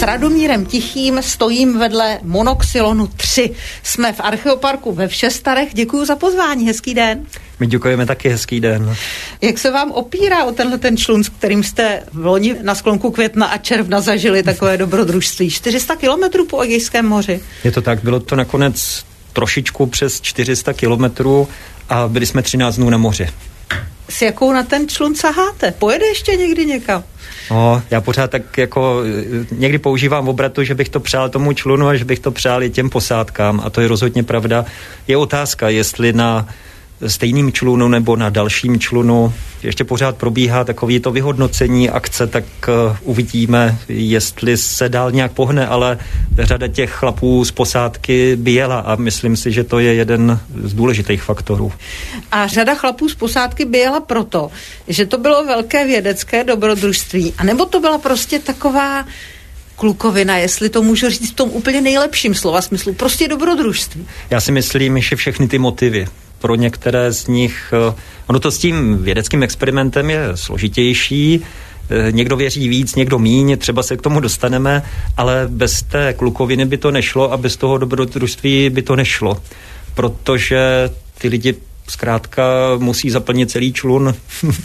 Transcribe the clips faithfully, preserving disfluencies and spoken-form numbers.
Radomírem Tichým stojím vedle Monoxylonu tři. Jsme v Archeoparku ve Všestarech. Děkuji za pozvání, hezký den. My děkujeme taky, hezký den. Jak se vám opírá o tenhle ten člun, s kterým jste v loni na sklonku května a června zažili takové dobrodružství? čtyři sta kilometrů po Egejském moři. Je to tak, bylo to nakonec trošičku přes čtyři sta kilometrů a byli jsme třináct dnů na moři. S jakou na ten člun saháte? Pojede ještě někdy někam? No, já pořád tak jako někdy používám obratu, že bych to přál tomu člunu a že bych to přál i těm posádkám a to je rozhodně pravda. Je otázka, jestli na stejným člunu nebo na dalším člunu ještě pořád probíhá takový to vyhodnocení akce, tak uh, uvidíme, jestli se dál nějak pohne, ale řada těch chlapů z posádky by jela a myslím si, že to je jeden z důležitých faktorů. A řada chlapů z posádky by jela proto, že to bylo velké vědecké dobrodružství, anebo to byla prostě taková klukovina, jestli to můžu říct v tom úplně nejlepším slova smyslu, prostě dobrodružství. Já si myslím, že všechny ty motivy pro některé z nich, ono to s tím vědeckým experimentem je složitější, někdo věří víc, někdo míň, třeba se k tomu dostaneme, ale bez té klukoviny by to nešlo a bez toho dobrodružství by to nešlo, protože ty lidi zkrátka musí zaplnit celý člun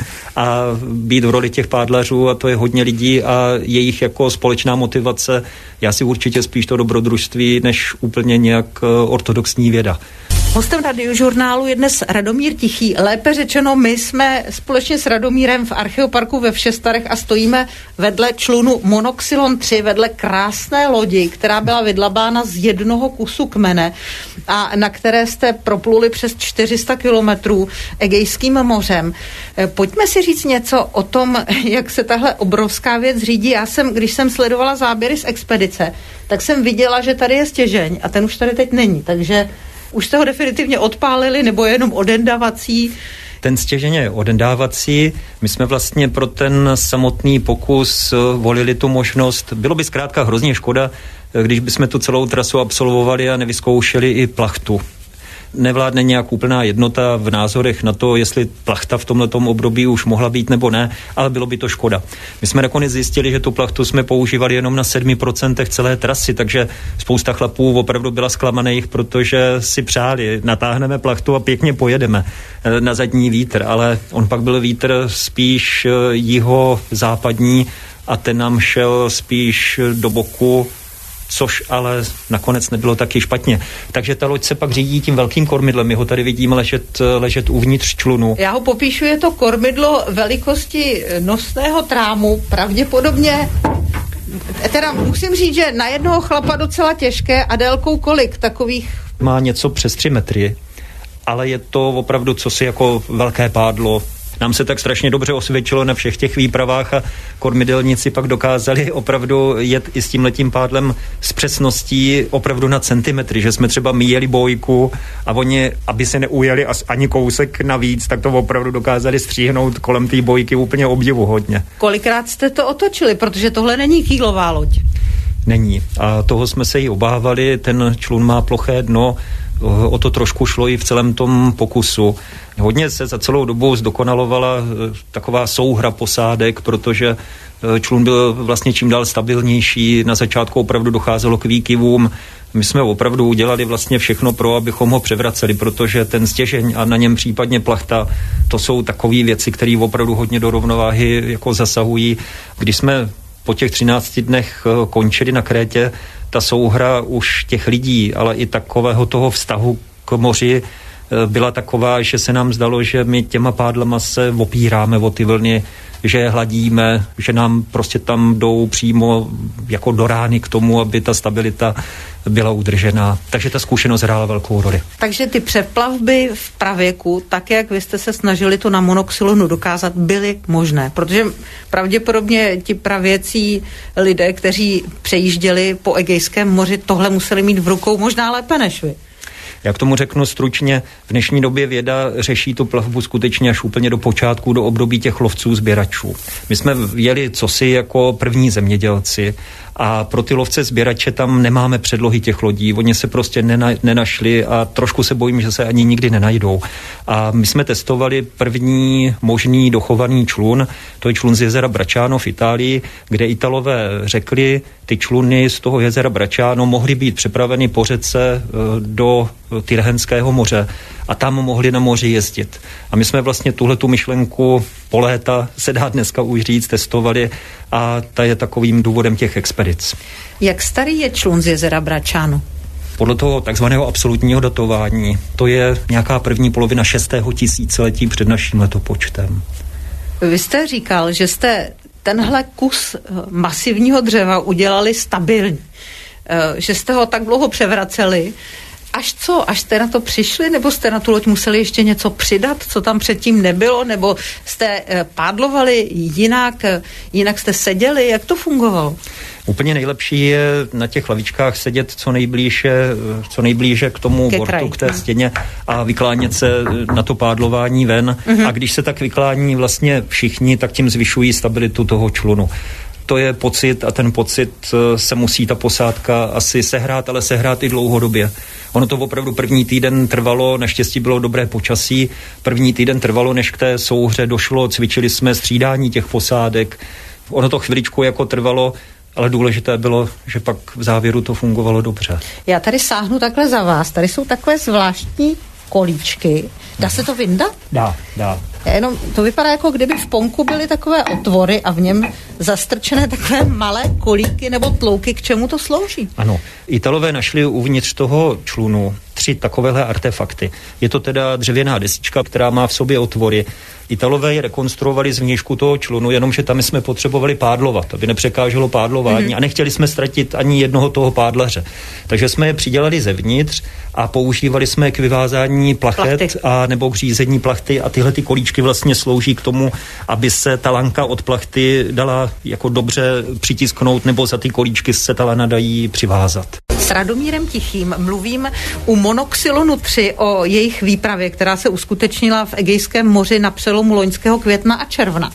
a být v roli těch pádlařů a to je hodně lidí a jejich jako společná motivace, já si určitě spíš to dobrodružství, než úplně nějak ortodoxní věda. Hostem Radiožurnálu je dnes Radomír Tichý. Lépe řečeno, my jsme společně s Radomírem v Archeoparku ve Všestarech a stojíme vedle člunu Monoxylon tři, vedle krásné lodi, která byla vydlabána z jednoho kusu kmene a na které jste propluli přes čtyři sta kilometrů Egejským mořem. Pojďme si říct něco o tom, jak se tahle obrovská věc řídí. Já jsem, když jsem sledovala záběry z expedice, tak jsem viděla, že tady je stěžeň a ten už tady teď není, takže už jste ho definitivně odpálili, nebo je jenom odendavací? Ten stěžeň je odendávací. My jsme vlastně pro ten samotný pokus volili tu možnost. Bylo by zkrátka hrozně škoda, když bychom tu celou trasu absolvovali a nevyzkoušeli i plachtu. Nevládne nějak úplná jednota v názorech na to, jestli plachta v tomhletom období už mohla být nebo ne, ale bylo by to škoda. My jsme nakonec zjistili, že tu plachtu jsme používali jenom na sedmi procentech celé trasy, takže spousta chlapů opravdu byla zklamaných, protože si přáli, natáhneme plachtu a pěkně pojedeme na zadní vítr, ale on pak byl vítr spíš jihozápadní a ten nám šel spíš do boku, což ale nakonec nebylo taky špatně. Takže ta loď se pak řídí tím velkým kormidlem. My ho tady vidíme ležet, ležet uvnitř člunu. Já ho popíšu, je to kormidlo velikosti nosného trámu, pravděpodobně, teda musím říct, že na jednoho chlapa docela těžké a délkou kolik takových? Má něco přes tři metry, ale je to opravdu cosi jako velké pádlo. Nám se tak strašně dobře osvědčilo na všech těch výpravách a kormidelníci pak dokázali opravdu jet i s tímhletím pádlem s přesností opravdu na centimetry, že jsme třeba míjeli bojku a oni, aby se neujeli ani kousek navíc, tak to opravdu dokázali stříhnout kolem té bojky úplně obdivuhodně. Kolikrát jste to otočili, protože tohle není kýlová loď? Není. A toho jsme se i obávali, ten člun má ploché dno, o to trošku šlo i v celém tom pokusu. Hodně se za celou dobu zdokonalovala taková souhra posádek, protože člun byl vlastně čím dál stabilnější. Na začátku opravdu docházelo k výkyvům. My jsme opravdu udělali vlastně všechno pro, abychom ho převraceli, protože ten stěžeň a na něm případně plachta, to jsou takové věci, které opravdu hodně do rovnováhy jako zasahují. Když jsme po těch třinácti dnech končili na Krétě, ta souhra už těch lidí, ale i takového toho vztahu k moři byla taková, že se nám zdalo, že my těma pádlama se opíráme o ty vlny, že je hladíme, že nám prostě tam jdou přímo jako do rány k tomu, aby ta stabilita byla udržená. Takže ta zkušenost hrála velkou roli. Takže ty přeplavby v pravěku, tak jak vy jste se snažili to na Monoxylonu dokázat, byly možné, protože pravděpodobně ti pravěcí lidé, kteří přejížděli po Egejském moři, tohle museli mít v rukou možná lépe než vy. Já k tomu řeknu stručně, v dnešní době věda řeší tu plavbu skutečně až úplně do počátku, do období těch lovců sběračů. My jsme jeli cosi jako první zemědělci a pro ty lovce sběrače tam nemáme předlohy těch lodí, oni se prostě nena, nenašli a trošku se bojím, že se ani nikdy nenajdou. A my jsme testovali první možný dochovaný člun, to je člun z jezera Bracciano v Itálii, kde Italové řekli, ty čluny z toho jezera Bracciano mohly být přepraveny po řece do Tyrhenského moře a tam mohli na moři jezdit. A my jsme vlastně tuhletu myšlenku po léta, se dá dneska už říct, testovali a ta je takovým důvodem těch expedic. Jak starý je člun z jezera Bracciano? Podle toho takzvaného absolutního datování, to je nějaká první polovina šestého tisíciletí před naším letopočtem. Vy jste říkal, že jste tenhle kus masivního dřeva udělali stabilní, že jste ho tak dlouho převraceli. Až co? Až jste na to přišli, nebo jste na tu loď museli ještě něco přidat, co tam předtím nebylo, nebo jste pádlovali jinak, jinak jste seděli, jak to fungovalo? Úplně nejlepší je na těch lavičkách sedět co nejblíže, co nejblíže k tomu Ke bortu, kraji. k té stěně a vyklánět se na to pádlování ven. Uh-huh. A když se tak vyklání vlastně všichni, tak tím zvyšují stabilitu toho člunu. To je pocit a ten pocit se musí ta posádka asi sehrát, ale sehrát i dlouhodobě. Ono to opravdu první týden trvalo, naštěstí bylo dobré počasí, první týden trvalo, než k té souhře došlo, cvičili jsme střídání těch posádek. Ono to chviličku jako trvalo, ale důležité bylo, že pak v závěru to fungovalo dobře. Já tady sáhnu takhle za vás, tady jsou takové zvláštní kolíčky. Dá se to vyndat? Dá, dá. Jenom to vypadá, jako kdyby v ponku byly takové otvory a v něm zastrčené takové malé kolíky nebo tlouky. K čemu to slouží? Ano. Italové našli uvnitř toho člunu tři takovéhle artefakty. Je to teda dřevěná desička, která má v sobě otvory. Italové je rekonstruovali z vnějšku toho člunu, jenomže tam jsme potřebovali pádlovat, aby nepřekáželo pádlování mm-hmm. a nechtěli jsme ztratit ani jednoho toho pádlaře. Takže jsme je přidělali zevnitř a používali jsme je k vyvázání plachet plachty. A nebo k řízení plachty a tyhle ty kolíčky vlastně slouží k tomu, aby se ta lanka od plachty dala jako dobře přitisknout nebo za ty kolíčky se ta lana dají přivázat. S Radomírem Tichým mluvím u Monoxylonu tři o jejich výpravě, která se uskutečnila v Egejském moři na přelomu loňského května a června.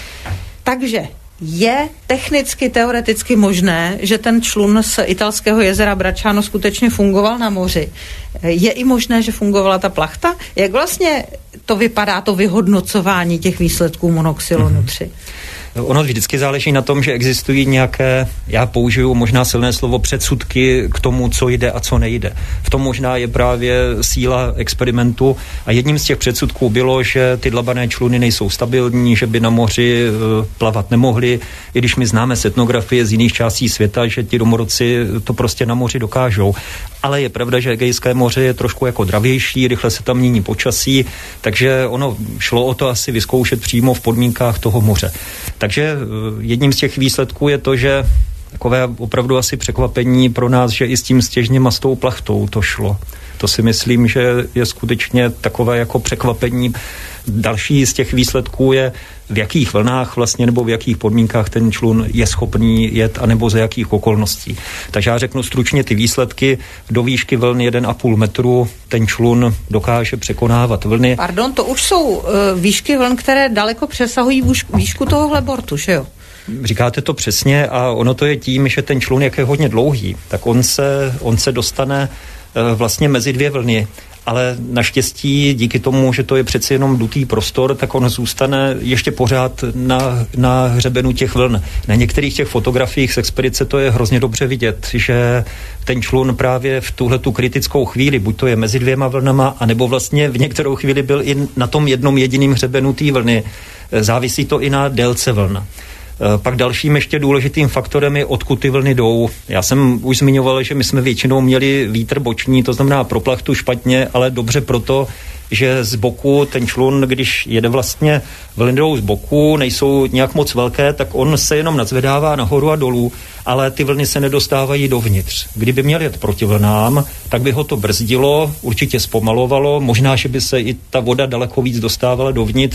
Takže je technicky, teoreticky možné, že ten člun z italského jezera Bracciano skutečně fungoval na moři. Je i možné, že fungovala ta plachta? Jak vlastně to vypadá, to vyhodnocování těch výsledků Monoxylonu tři? Ono vždycky záleží na tom, že existují nějaké, já použiju možná silné slovo, předsudky k tomu, co jde a co nejde. V tom možná je právě síla experimentu a jedním z těch předsudků bylo, že ty dlabané čluny nejsou stabilní, že by na moři plavat nemohli, i když my známe z etnografie z jiných částí světa, že ti domorodci to prostě na moři dokážou. Ale je pravda, že Egejské moře je trošku jako dravější, rychle se tam mění počasí, takže ono šlo o to asi vyzkoušet přímo v podmínkách toho moře. Takže jedním z těch výsledků je to, že takové opravdu asi překvapení pro nás, že i s tím stěžněm a s tou plachtou to šlo. To si myslím, že je skutečně takové jako překvapení. Další z těch výsledků je, v jakých vlnách vlastně nebo v jakých podmínkách ten člun je schopný jet anebo za jakých okolností. Takže já řeknu stručně ty výsledky. Do výšky vln jeden a půl metru ten člun dokáže překonávat vlny. Pardon, to už jsou uh, výšky vln, které daleko přesahují výšku tohohle bortu, že jo? Říkáte to přesně a ono to je tím, že ten člun, jak je hodně dlouhý, tak on se, on se dostane uh, vlastně mezi dvě vlny. Ale naštěstí díky tomu, že to je přeci jenom dutý prostor, tak on zůstane ještě pořád na, na hřebenu těch vln. Na některých těch fotografiích z expedice to je hrozně dobře vidět, že ten člun právě v tuhletu kritickou chvíli, buď to je mezi dvěma vlnama, anebo vlastně v některou chvíli byl i na tom jednom jediným hřebenu té vlny. Závisí to i na délce vln. Pak dalším ještě důležitým faktorem je, odkud ty vlny jdou. Já jsem už zmiňoval, že my jsme většinou měli vítr boční, to znamená pro plachtu špatně, ale dobře proto, že z boku ten člun, když jede vlastně vlny jdou z boku, nejsou nějak moc velké, tak on se jenom nadzvedává nahoru a dolů, ale ty vlny se nedostávají dovnitř. Kdyby měl jet proti vlnám, tak by ho to brzdilo, určitě zpomalovalo, možná, že by se i ta voda daleko víc dostávala dovnitř,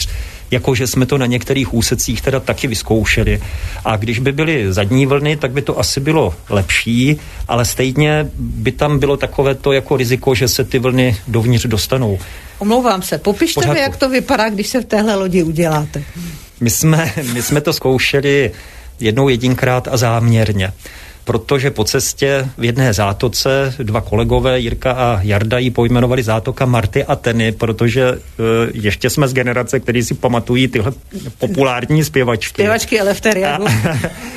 jakože jsme to na některých úsecích teda taky vyzkoušeli. A když by byly zadní vlny, tak by to asi bylo lepší, ale stejně by tam bylo takové to jako riziko, že se ty vlny dovnitř dostanou. Omlouvám se, popište mi, jak to vypadá, když se v téhle lodi uděláte. My jsme, my jsme to zkoušeli jednou jedinkrát a záměrně. Protože po cestě v jedné zátoce dva kolegové, Jirka a Jarda, ji pojmenovali zátoka Marty a Teny, protože uh, ještě jsme z generace, který si pamatují tyhle populární zpěvačky. Zpěvačky Eleftheriadu. A,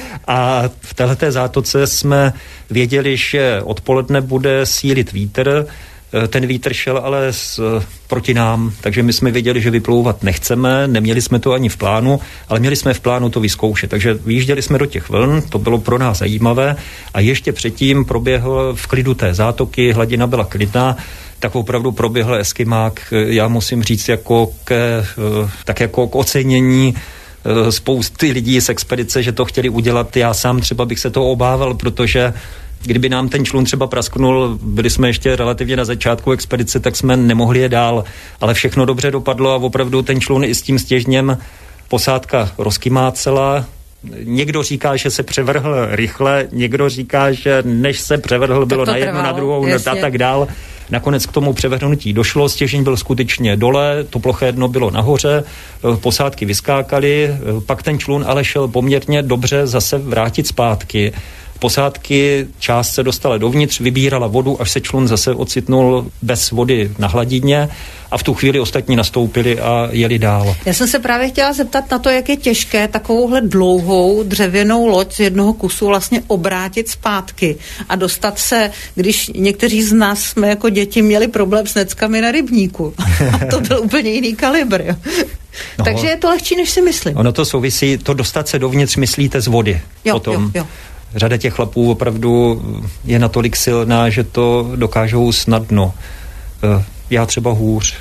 a v téhleté zátoce jsme věděli, že odpoledne bude sílit vítr. Ten vítr šel ale z, proti nám, takže my jsme věděli, že vyplouvat nechceme, neměli jsme to ani v plánu, ale měli jsme v plánu to vyzkoušet. Takže vyjížděli jsme do těch vln, to bylo pro nás zajímavé a ještě předtím proběhl v klidu té zátoky, hladina byla klidná, tak opravdu proběhl eskimák, já musím říct, jako k, tak jako k ocenění spousty lidí z expedice, že to chtěli udělat. Já sám třeba bych se toho obával, protože kdyby nám ten člun třeba prasknul, byli jsme ještě relativně na začátku expedice, tak jsme nemohli je dál, ale všechno dobře dopadlo a opravdu ten člun i s tím stěžněm posádka rozkymácela. Někdo říká, že se převrhl rychle, někdo říká, že než se převrhl, bylo na jednu, na druhou jasně. A tak dál. Nakonec k tomu převrhnutí došlo, stěžeň byl skutečně dole, to ploché dno bylo nahoře, posádky vyskákaly, pak ten člun ale šel poměrně dobře zase vrátit zpátky. Posádky část se dostala dovnitř, vybírala vodu, až se člun zase ocitnul bez vody na hladině a v tu chvíli ostatní nastoupili a jeli dál. Já jsem se právě chtěla zeptat na to, jak je těžké takovouhle dlouhou dřevěnou loď z jednoho kusu vlastně obrátit zpátky a dostat se, když někteří z nás jsme jako děti měli problém s neckami na rybníku. A to byl úplně jiný kalibr, jo. No, takže je to lehčí, než si myslím. Ono to souvisí, to dostat se dovnitř myslíte z vody. Jo, potom. jo, jo. Řada těch chlapů opravdu je natolik silná, že to dokážou snadno. Já třeba hůř.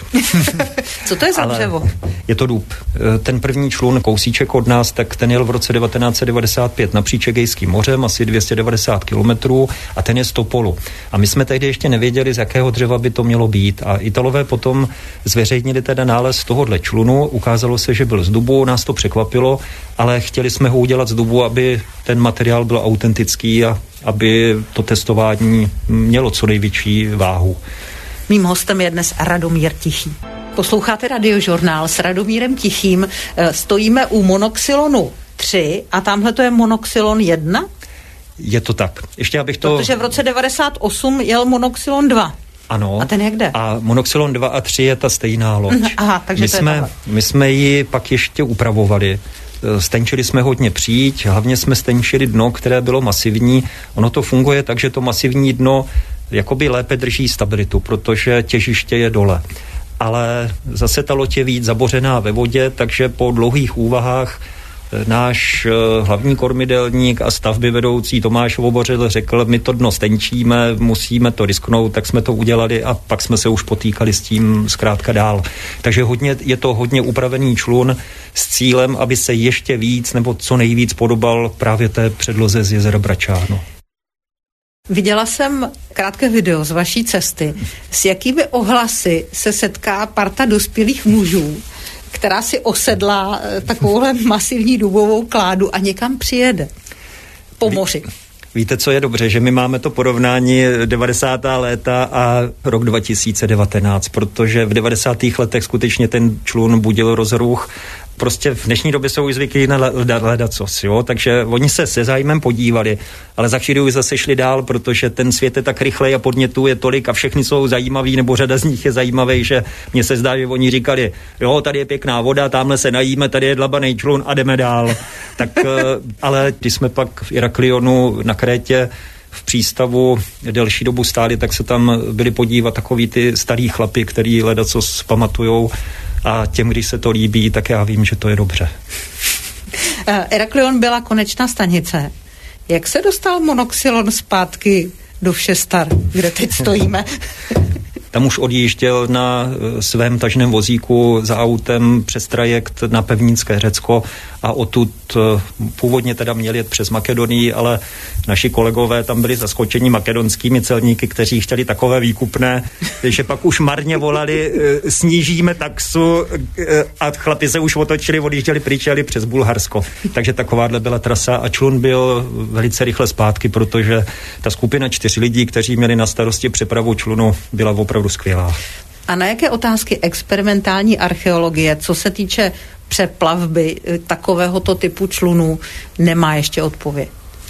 Co to je za dřevo? Je to dub. Ten první člun, kousíček od nás, tak ten jel v roce devatenáct set devadesát pět napříč Egejským mořem, asi dvě stě devadesát kilometrů a ten je z Topolu. A my jsme tehdy ještě nevěděli, z jakého dřeva by to mělo být. A Italové potom zveřejnili teda nález tohohle člunu. Ukázalo se, že byl z dubu, nás to překvapilo, ale chtěli jsme ho udělat z dubu, aby ten materiál byl autentický a aby to testování mělo co největší váhu. Mým hostem je dnes Radomír Tichý. Posloucháte Radiožurnál s Radomírem Tichým. Stojíme u monoxylonu tři a tamhle to je monoxylon jedna? Je to tak. Ještě abych to... Protože v roce devadesát osm jel monoxylon dva. Ano. A ten jak jde? A monoxylon dva a tři je ta stejná loď. Aha, takže my to jsme, je my jsme ji pak ještě upravovali. Stenčili jsme hodně příď, hlavně jsme stenčili dno, které bylo masivní. Ono to funguje tak, že to masivní dno jakoby lépe drží stabilitu, protože těžiště je dole. Ale zase ta loď je víc zabořená ve vodě, takže po dlouhých úvahách náš hlavní kormidelník a stavby vedoucí Tomáš Vobořil řekl, my to dno stenčíme, musíme to risknout, tak jsme to udělali a pak jsme se už potýkali s tím zkrátka dál. Takže hodně, je to hodně upravený člun s cílem, aby se ještě víc nebo co nejvíc podobal právě té předloze z jezera Bračáno. Viděla jsem krátké video z vaší cesty. S jakými ohlasy se setká parta dospělých mužů, která si osedlá takovouhle masivní dubovou kládu a někam přijede po moři? Víte, co je dobře, že my máme to porovnání devadesátá léta a rok dva tisíce devatenáct, protože v devadesátých letech skutečně ten člun budil rozruch. Prostě v dnešní době jsou zvyklí na ledacos, jo, takže oni se se zájmem podívali, ale za chvíli už zase šli dál, protože ten svět je tak rychlej a podnětů je tolik a všechny jsou zajímaví, nebo řada z nich je zajímavý, že mně se zdá, že oni říkali, jo, tady je pěkná voda, tamhle se najíme, tady je dlabanej člun a jdeme dál. Tak, ale když jsme pak v Iraklionu na Krétě v přístavu delší dobu stáli, tak se tam byli podívat takový ty starý chlapi, který ledacos pamatujou. A těm, když se to líbí, tak já vím, že to je dobře. Iraklion byla konečná stanice. Jak se dostal monoxylon zpátky do Všestar, kde teď stojíme? tam už odjížděl na svém tažném vozíku za autem přes trajekt na Pevnínské Řecko a odtud původně teda měli jet přes Makedonii, ale naši kolegové tam byli zaskočeni makedonskými celníky, kteří chtěli takové výkupné, že pak už marně volali, snížíme taxu a chlapi se už otočili, odjížděli pryč, jeli přes Bulharsko. Takže takováhle byla trasa a člun byl velice rychle zpátky, protože ta skupina čtyř lidí, kteří měli na starosti přepravu člunu, byla opravdu skvělá. A na jaké otázky experimentální archeologie, co se týče přeplavby takovéhoto typu člunů, nemá ještě odpověď?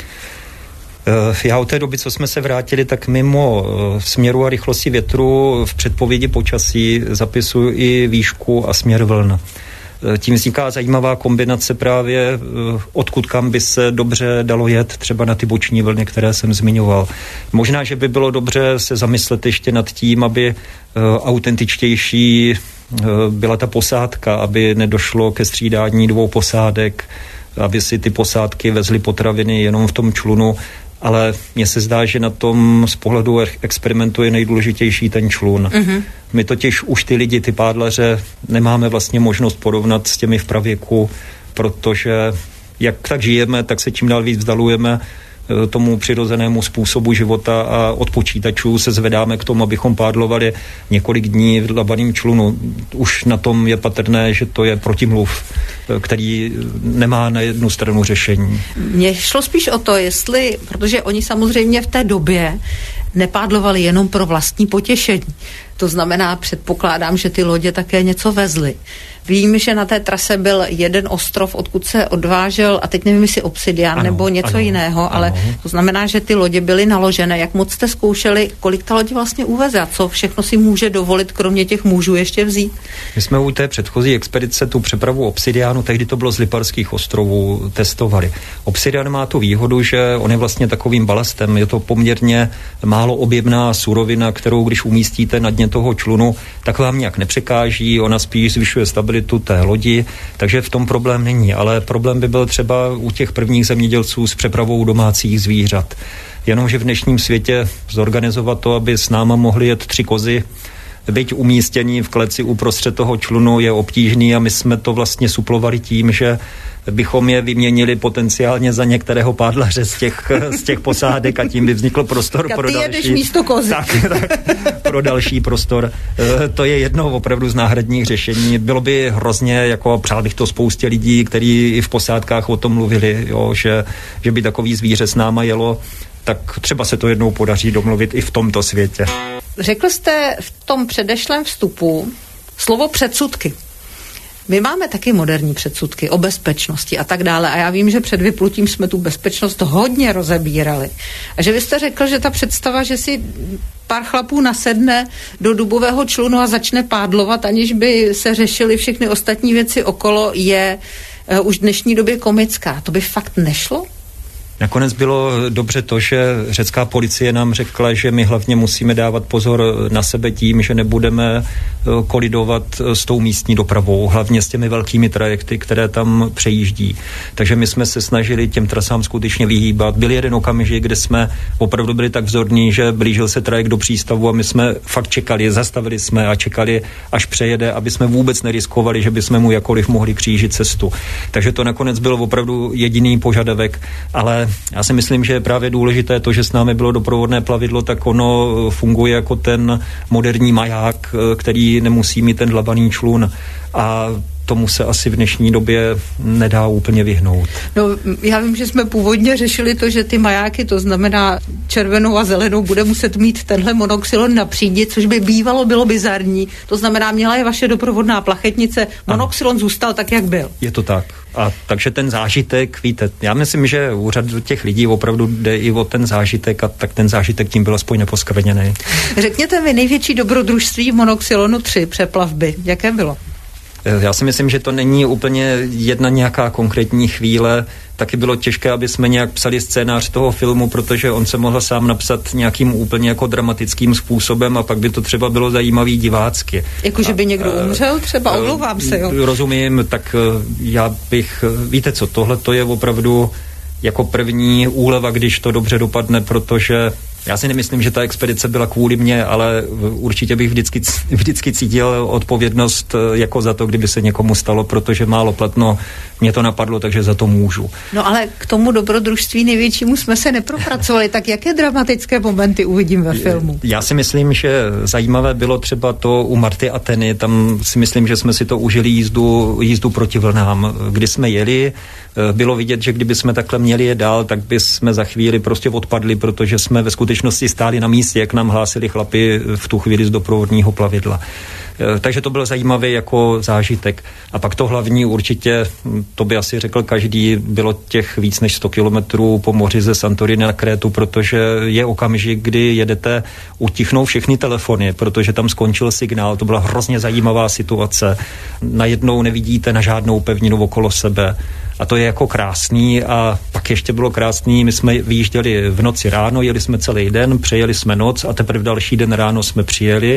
Já od té doby, co jsme se vrátili, tak mimo směru a rychlosti větru v předpovědi počasí zapisuju i výšku a směr vln. Tím vzniká zajímavá kombinace právě, odkud kam by se dobře dalo jet, třeba na ty boční vlny, které jsem zmiňoval. Možná, že by bylo dobře se zamyslet ještě nad tím, aby autentičtější byla ta posádka, aby nedošlo ke střídání dvou posádek, aby si ty posádky vezly potraviny jenom v tom člunu, ale mně se zdá, že na tom z pohledu experimentu je nejdůležitější ten člun. Mm-hmm. My totiž už ty lidi, ty pádlaře, nemáme vlastně možnost porovnat s těmi v pravěku, protože jak tak žijeme, tak se čím dál víc vzdalujeme tomu přirozenému způsobu života a od počítačů se zvedáme k tomu, abychom pádlovali několik dní v dlabaným člunu. Už na tom je patrné, že to je protimluv, který nemá na jednu stranu řešení. Mně šlo spíš o to, jestli, protože oni samozřejmě v té době nepádlovali jenom pro vlastní potěšení. To znamená, předpokládám, že ty lodě také něco vezly. Vím, že na té trase byl jeden ostrov, odkud se odvážel, a teď nevím, jestli obsidian ano, nebo něco ano, jiného, ale ano. To znamená, že ty lodě byly naložené. Jak moc jste zkoušeli, kolik ta loď vlastně uveze a co všechno si může dovolit, kromě těch mužů, ještě vzít? My jsme u té předchozí expedice tu přepravu obsidianu, tehdy to bylo z Liparských ostrovů, testovali. Obsidian má tu výhodu, že on je vlastně takovým balastem. Je to poměrně málo objemná surovina, kterou když umístíte na dně toho člunu, tak vám nějak nepřekáží, ona spíš zvyšuje stabilitu té lodi, takže v tom problém není, ale problém by byl třeba u těch prvních zemědělců s přepravou domácích zvířat. Jenomže v dnešním světě zorganizovat to, aby s náma mohly jet tři kozy, byť umístění v kleci uprostřed toho člunu, je obtížný a my jsme to vlastně suplovali tím, že bychom je vyměnili potenciálně za některého pádlaře z těch, z těch posádek a tím by vznikl prostor Ka, pro ty další. jedeš místo kozy. Tak, tak, pro další prostor. To je jedno opravdu z náhradních řešení. Bylo by hrozně, jako přál bych to spoustě lidí, kteří i v posádkách o tom mluvili, jo, že, že by takový zvíře s náma jelo, tak třeba se to jednou podaří domluvit i v tomto světě. Řekl jste v tom předešlém vstupu slovo předsudky. My máme taky moderní předsudky o bezpečnosti a tak dále a já vím, že před vyplutím jsme tu bezpečnost hodně rozebírali. A že vy jste řekl, že ta představa, že si pár chlapů nasedne do dubového člunu a začne pádlovat, aniž by se řešily všechny ostatní věci okolo, je uh, už v dnešní době komická. To by fakt nešlo? Nakonec bylo dobře to, že řecká policie nám řekla, že my hlavně musíme dávat pozor na sebe tím, že nebudeme kolidovat s tou místní dopravou, hlavně s těmi velkými trajekty, které tam přejíždí. Takže my jsme se snažili těm trasám skutečně vyhýbat. Byl jeden okamžik, kde jsme opravdu byli tak vzorní, že blížil se trajekt do přístavu a my jsme fakt čekali, zastavili jsme a čekali, až přejede, aby jsme vůbec neriskovali, že bychom mu jakkoliv mohli křížit cestu. Takže to nakonec byl opravdu jediný požadavek, ale já si myslím, že je právě důležité to, že s námi bylo doprovodné plavidlo, tak ono funguje jako ten moderní maják, který nemusí mít ten dlabaný člun a tomu se asi v dnešní době nedá úplně vyhnout. No, já vím, že jsme původně řešili to, že ty majáky, to znamená červenou a zelenou, bude muset mít tenhle monoxylon na přídi, což by bývalo bylo bizarní. To znamená, měla je vaše doprovodná plachetnice, monoxylon ano. Zůstal tak, jak byl. Je to tak. A takže ten zážitek, víte, já myslím, že u řady těch lidí opravdu jde i o ten zážitek a tak ten zážitek tím byl aspoň neposkvrněný. Řekněte mi největší dobrodružství monoxylonu tři přeplavby. Jaké bylo? Já si myslím, že to není úplně jedna nějaká konkrétní chvíle. Taky bylo těžké, aby jsme nějak psali scénář toho filmu, protože on se mohl sám napsat nějakým úplně jako dramatickým způsobem a pak by to třeba bylo zajímavý divácky. Jako, že by někdo umřel třeba? Omlouvám se, jo. Rozumím, tak já bych, víte co, tohle to je opravdu jako první úleva, když to dobře dopadne, protože Já si nemyslím, že ta expedice byla kvůli mně, ale určitě bych vždycky, vždycky cítil odpovědnost jako za to, kdyby se někomu stalo, protože málo platno mě to napadlo, takže za to můžu. No ale k tomu dobrodružství největšímu jsme se nepropracovali, tak jaké dramatické momenty uvidím ve filmu? Já si myslím, že zajímavé bylo třeba to u Marty Atheny, tam si myslím, že jsme si to užili jízdu, jízdu proti vlnám. Kdy jsme jeli, bylo vidět, že kdyby jsme takhle měli je dál, tak by jsme za chvíli prostě odpadli, protože jsme ve skutečnosti stáli na místě, jak nám hlásili chlapi v tu chvíli z doprovodního plavidla. Takže to byl zajímavý jako zážitek. A pak to hlavní určitě, to by asi řekl každý, bylo těch víc než sto kilometrů po moři ze Santorini na Krétu, protože je okamžik, kdy jedete, utichnou všechny telefony, protože tam skončil signál, to byla hrozně zajímavá situace. Najednou nevidíte na žádnou pevninu okolo sebe. A to je jako krásný a pak ještě bylo krásný, my jsme vyjížděli v noci ráno, jeli jsme celý den, přejeli jsme noc a teprve další den ráno jsme přijeli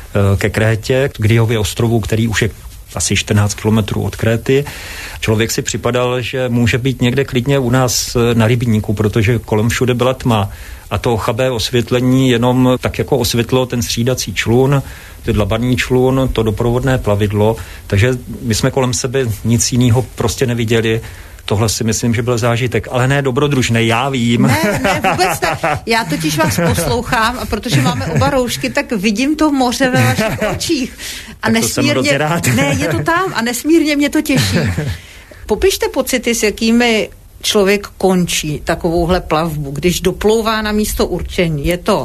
ke Krétě, k Diově ostrovu, který už je asi čtrnáct kilometrů od Kréty. Člověk si připadal, že může být někde klidně u nás na rybníku, protože kolem všude byla tma. A to chabé osvětlení jenom tak jako osvětlo ten střídací člun, ten dlabaný člun, to doprovodné plavidlo. Takže my jsme kolem sebe nic jiného prostě neviděli. Tohle si myslím, že byl zážitek, ale ne dobrodružný, já vím. Ne, ne, vůbec ne. Já totiž vás poslouchám a protože máme oba roušky, tak vidím to moře ve vašich očích. A tak nesmírně, ne, je to tam a nesmírně mě to těší. Popište pocity, s jakými člověk končí takovouhle plavbu, když doplouvá na místo určení. Je to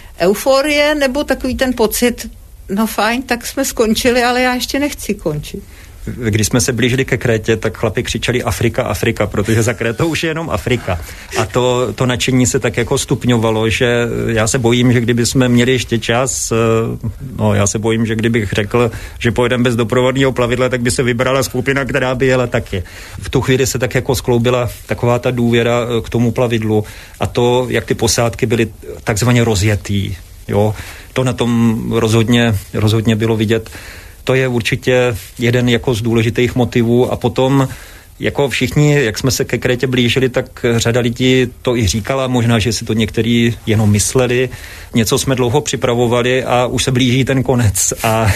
euforie nebo takový ten pocit, no fajn, tak jsme skončili, ale já ještě nechci končit. Když jsme se blížili ke Krétě, tak chlapi křičeli Afrika, Afrika, protože za Krétou už je jenom Afrika. A to, to nadšení se tak jako stupňovalo, že já se bojím, že kdyby jsme měli ještě čas, no já se bojím, že kdybych řekl, že pojedeme bez doprovodného plavidla, tak by se vybrala skupina, která by jela taky. V tu chvíli se tak jako skloubila taková ta důvěra k tomu plavidlu a to, jak ty posádky byly takzvaně rozjetý. Jo? To na tom rozhodně, rozhodně bylo vidět. To je určitě jeden jako z důležitých motivů a potom jako všichni, jak jsme se ke Krétě blížili, tak řada lidí to i říkala, možná, že si to někteří jenom mysleli, něco jsme dlouho připravovali a už se blíží ten konec a,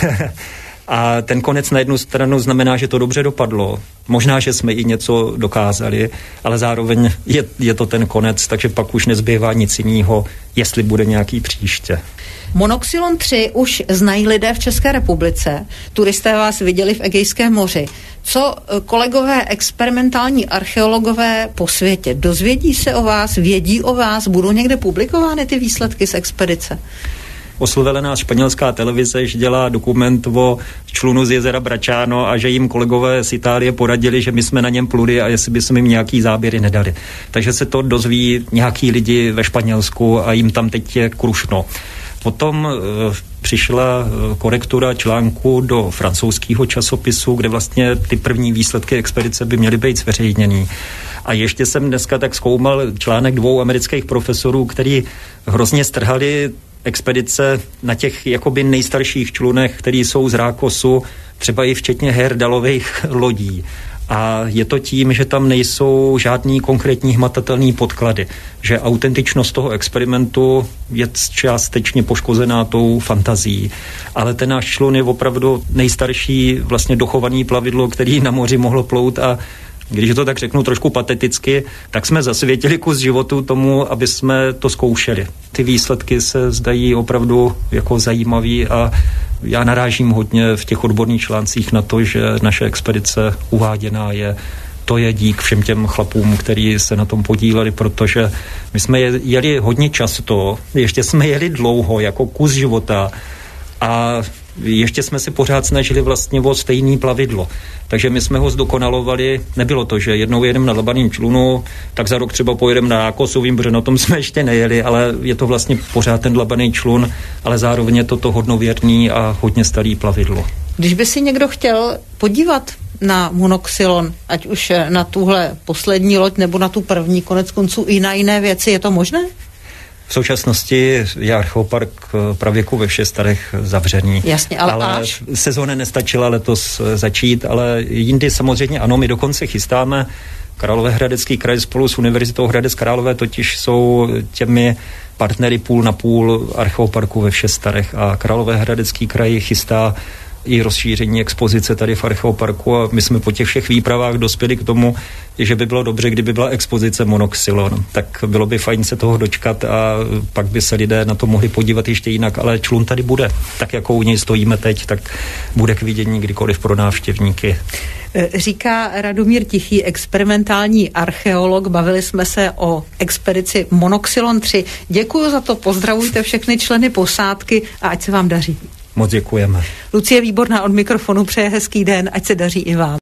a ten konec na jednu stranu znamená, že to dobře dopadlo. Možná, že jsme i něco dokázali, ale zároveň je, je to ten konec, takže pak už nezbývá nic jiného, jestli bude nějaký příště. Monoxylon tři už znají lidé v České republice. Turisté vás viděli v Egejském moři. Co kolegové experimentální archeologové po světě? Dozvědí se o vás, vědí o vás, budou někde publikovány ty výsledky z expedice? Oslovila nás španělská televize, že dělá dokument o člunu z jezera Bracciano a že jim kolegové z Itálie poradili, že my jsme na něm pluli a jestli by jsme jim nějaký záběry nedali. Takže se to dozví nějaký lidi ve Španělsku a jim tam teď je krušno. Potom e, přišla korektura článku do francouzského časopisu, kde vlastně ty první výsledky expedice by měly být zveřejněný. A ještě jsem dneska tak zkoumal článek dvou amerických profesorů, který hrozně strhali expedice na těch jakoby nejstarších člunech, který jsou z Rákosu, třeba i včetně Herdalových lodí. A je to tím, že tam nejsou žádný konkrétní hmatatelný podklady, že autentičnost toho experimentu je částečně poškozená tou fantazií. Ale ten náš člun je opravdu nejstarší vlastně dochovaný plavidlo, který na moři mohlo plout a když to tak řeknu trošku pateticky, tak jsme zasvětili kus životu tomu, aby jsme to zkoušeli. Ty výsledky se zdají opravdu jako zajímavý a já narážím hodně v těch odborných článcích na to, že naše expedice uváděná je. To je dík všem těm chlapům, kteří se na tom podíleli, protože my jsme jeli hodně často, ještě jsme jeli dlouho, jako kus života a ještě jsme si pořád snažili vlastně o stejný plavidlo. Takže my jsme ho zdokonalovali, nebylo to, že jednou jedeme na dlabaným člunu, tak za rok třeba pojedeme na Rákosovým, protože na tom jsme ještě nejeli, ale je to vlastně pořád ten dlabaný člun, ale zároveň je to to hodnověrný a hodně starý plavidlo. Když by si někdo chtěl podívat na Monoxylon, ať už na tuhle poslední loď nebo na tu první, konec konců i na jiné věci, je to možné? V současnosti je archeopark pravěku ve Všestarech zavřený. Jasně, ale, ale až... sezóna nestačila letos začít, ale jindy samozřejmě ano, my dokonce chystáme Královéhradecký kraj spolu s Univerzitou Hradec Králové totiž jsou těmi partnery půl na půl archeoparku ve Všestarech a Královéhradecký kraj chystá i rozšíření expozice tady v archeoparku a my jsme po těch všech výpravách dospěli k tomu, že by bylo dobře, kdyby byla expozice Monoxylon. Tak bylo by fajn se toho dočkat a pak by se lidé na to mohli podívat ještě jinak, ale člun tady bude. Tak jako u něj stojíme teď, tak bude k vidění kdykoliv pro návštěvníky. Říká Radomír Tichý, experimentální archeolog. Bavili jsme se o expedici Monoxylon tři. Děkuji za to, pozdravujte všechny členy posádky a ať se vám daří. Moc děkujeme. Lucie Výborná od mikrofonu přeje hezký den, ať se daří i vám.